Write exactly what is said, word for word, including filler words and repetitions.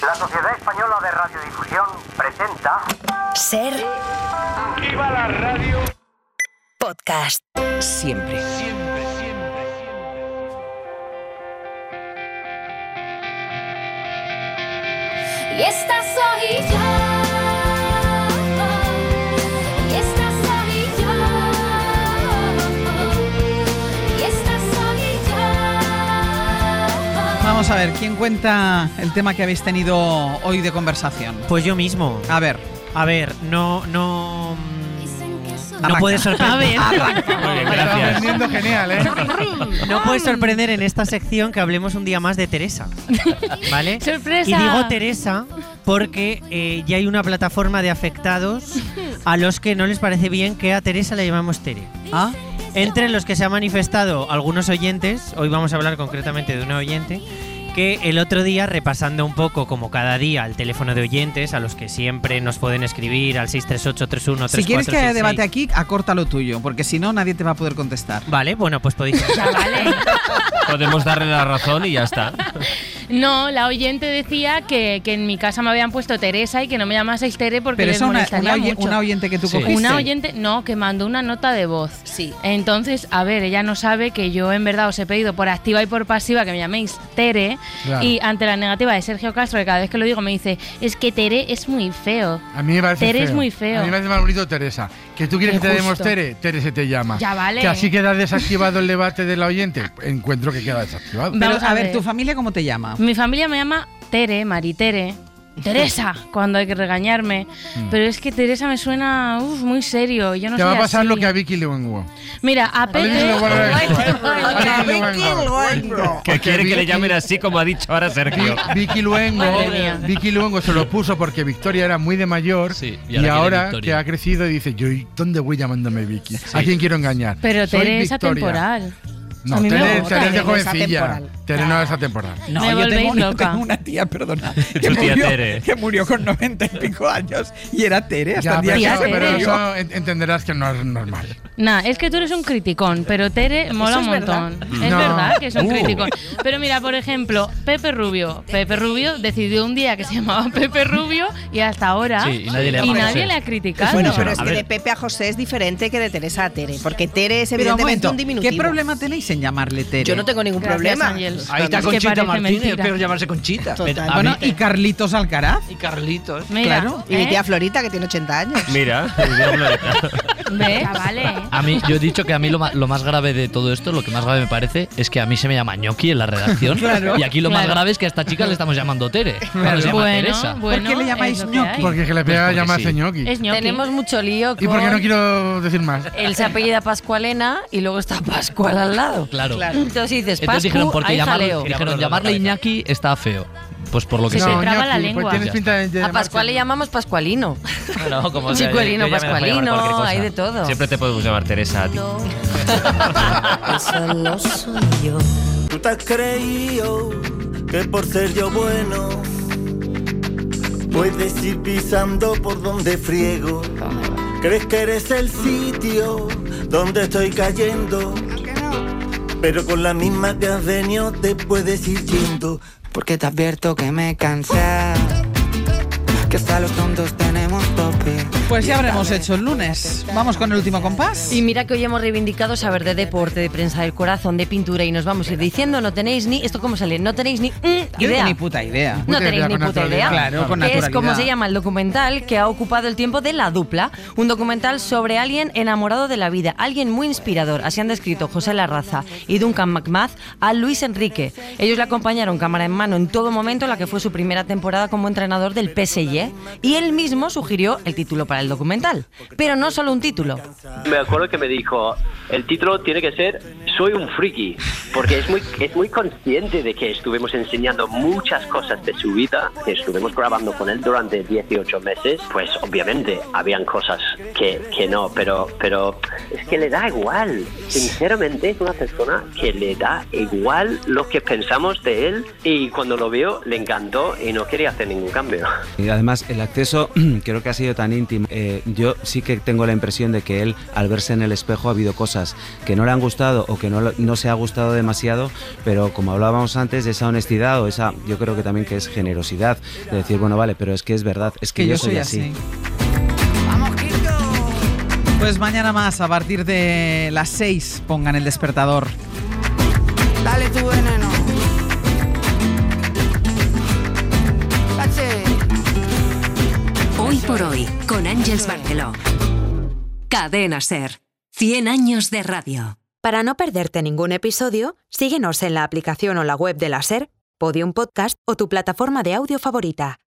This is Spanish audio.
La Sociedad Española de Radiodifusión presenta... Ser... ¡Viva la radio! Podcast. Siempre. Siempre, siempre, siempre. Y esta soy yo. Y esta soy yo. Y esta soy yo. Vamos a ver, ¿quién cuenta el tema que habéis tenido hoy de conversación? Pues yo mismo. A ver. A ver, no, no... No Arranca. puede sorprender. Aprendiendo genial, ¿eh? No puede sorprender en esta sección que hablemos un día más de Teresa, ¿vale? ¡Sorpresa! Y digo Teresa porque eh, ya hay una plataforma de afectados a los que no les parece bien que a Teresa le llamamos Tere. ¿Ah? Entre los que se han manifestado algunos oyentes, hoy vamos a hablar concretamente de una oyente, que el otro día, repasando un poco como cada día el teléfono de oyentes, a los que siempre nos pueden escribir al seis tres ocho tres uno tres cuatro seis seis. Si quieres que haya debate aquí, acorta lo tuyo, porque si no, nadie te va a poder contestar. Vale, bueno, pues podéis... Ya vale. Podemos darle la razón y ya está. No, la oyente decía que, que en mi casa me habían puesto Teresa y que no me llamaseis Tere porque Pero les es una, molestaría una, oy- mucho. una oyente que tú Sí. cogiste. Una oyente, no, que mandó una nota de voz. Sí. Entonces, a ver, ella no sabe que yo en verdad os he pedido por activa y por pasiva que me llaméis Tere. Claro. Y ante la negativa de Sergio Castro, que cada vez que lo digo me dice, es que Tere es muy feo. A mí me parece Tere feo. es muy feo. A mí me parece más bonito Teresa. ¿Que tú quieres Qué que te demos justo. Tere? Tere se te llama. Ya vale. ¿Que así queda desactivado el debate de la oyente? Encuentro que queda desactivado. Pero, Vamos a a ver, ver. ¿tu familia cómo te llama? Mi familia me llama Tere, Maritere, Teresa, cuando hay que regañarme. Pero es que Teresa me suena uf, muy serio. Yo no Te soy va a pasar así. lo que a Vicky Luengo. Mira, a Pepe... Que quiere que le llamen así como ha dicho ahora Sergio. Vicky Luengo, Madre mía. Vicky Luengo se lo puso porque Victoria era muy de mayor. Sí, y y ahora ahora, quiere Victoria. que ha crecido dice, yo ¿dónde voy llamándome Vicky? ¿A quién quiero engañar? Pero Soy Tere es Victoria. atemporal. No, A mí me Tere, gusta. Tere es de Tere es jovencilla. atemporal. Tere no es atemporal. No, Me yo volvéis tengo, yo loca. tengo una tía, perdona, que, Tu tía murió, Tere. que murió con noventa y pico años y era Tere hasta Ya, el día pero, que Tía eso, se pero Tere. murió. eso en- entenderás que no es normal. Nah, es que tú eres un criticón, pero Tere mola un es verdad. montón. Es No. verdad que es un Uh. criticón. Pero mira, por ejemplo, Pepe Rubio. Pepe Rubio decidió un día que se llamaba Pepe Rubio y hasta ahora Sí, y nadie le y llama nadie José. le ha criticado. Bueno, pero es A que ver. de Pepe a José es diferente que de Teresa a Tere, porque Tere es Pero un evidentemente momento, un diminutivo. ¿qué problema tenéis en llamarle Tere? Yo no tengo ningún Gracias, problema. Ángel. Ahí está Es que Conchita parece Martínez, mentira. pero llamarse Conchita. Total. A Bueno, mí- ¿y Carlitos Alcaraz? y Carlitos. Mira, Claro. Y mi ¿eh? tía Florita, que tiene ochenta años. Mira, el diablo de- ¿Ves? Ya vale. A mí, yo he dicho que a mí lo, ma- lo más grave de todo esto, lo que más grave me parece, es que a mí se me llama ñoqui en la redacción. Claro. Y aquí lo más Claro. grave es que a esta chica le estamos llamando Tere. Claro, se llama Bueno, Teresa. bueno, ¿Por qué le llamáis es lo que ñoqui? hay. Porque es que le pega porque llamarse sí. ñoqui. Es ñoqui. Tenemos mucho lío Y porque no con... quiero decir más. Él se apellida Pascualena y luego está Pascual al lado. Claro. Entonces dices, Entonces Pascu, dijeron, porque hay llamar- jaleo. dijeron, llamarle Iñaki está feo. Pues por lo que Se sé. te traba la ñoqui, lengua. Pues tienes Ya pinta de, de A llamarse- Pascual le llamamos Pascualino. No, como sea, Chicuelino, yo ya me dejo llamar cualquier Pascualino, cosa. hay de todo. Siempre te podemos llamar Teresa a ti. Solo soy yo. Tú te has creído que por ser yo bueno puedes ir pisando por donde friego. Crees que eres el sitio donde estoy cayendo, pero con la misma que has venido te puedes ir yendo. Porque te advierto que me cansé, que hasta los tontos tenemos tope. Pues ya habremos hecho el lunes. Vamos con el último compás. Y mira que hoy hemos reivindicado saber de deporte, de prensa del corazón, de pintura y nos vamos a ir diciendo, no tenéis ni, ¿esto cómo sale? No tenéis ni mm, Yo idea. ni puta idea. No Puta tenéis idea, ni con puta idea. naturalidad. Claro, con Que es naturalidad. como se llama el documental que ha ocupado el tiempo de La Dupla. Un documental sobre alguien enamorado de la vida, alguien muy inspirador. Así han descrito José Larraza y Duncan McMath a Luis Enrique. Ellos le acompañaron cámara en mano en todo momento en la que fue su primera temporada como entrenador del P S G. Y él mismo sugirió el título para el documental. Pero no solo un título. Me acuerdo que me dijo, el título tiene que ser Soy un friki, porque es muy, es muy consciente de que estuvimos enseñando muchas cosas de su vida, que estuvimos grabando con él durante dieciocho meses, pues obviamente habían cosas que, que no, pero, pero es que le da igual, sinceramente es una persona que le da igual lo que pensamos de él y cuando lo vio le encantó y no quería hacer ningún cambio. Y además Además, el acceso creo que ha sido tan íntimo. Eh, yo sí que tengo la impresión de que él, al verse en el espejo, ha habido cosas que no le han gustado o que no, no se ha gustado demasiado, pero como hablábamos antes, de esa honestidad o esa, yo creo que también que es generosidad, de decir, bueno, vale, pero es que es verdad, es que, que yo, yo soy, soy así. así. Pues mañana más, a partir de las seis, pongan el despertador. Dale tu veneno. Hoy por hoy, con Ángeles Barceló. Cadena SER. cien años de radio. Para no perderte ningún episodio, síguenos en la aplicación o la web de la SER, Podium Podcast o tu plataforma de audio favorita.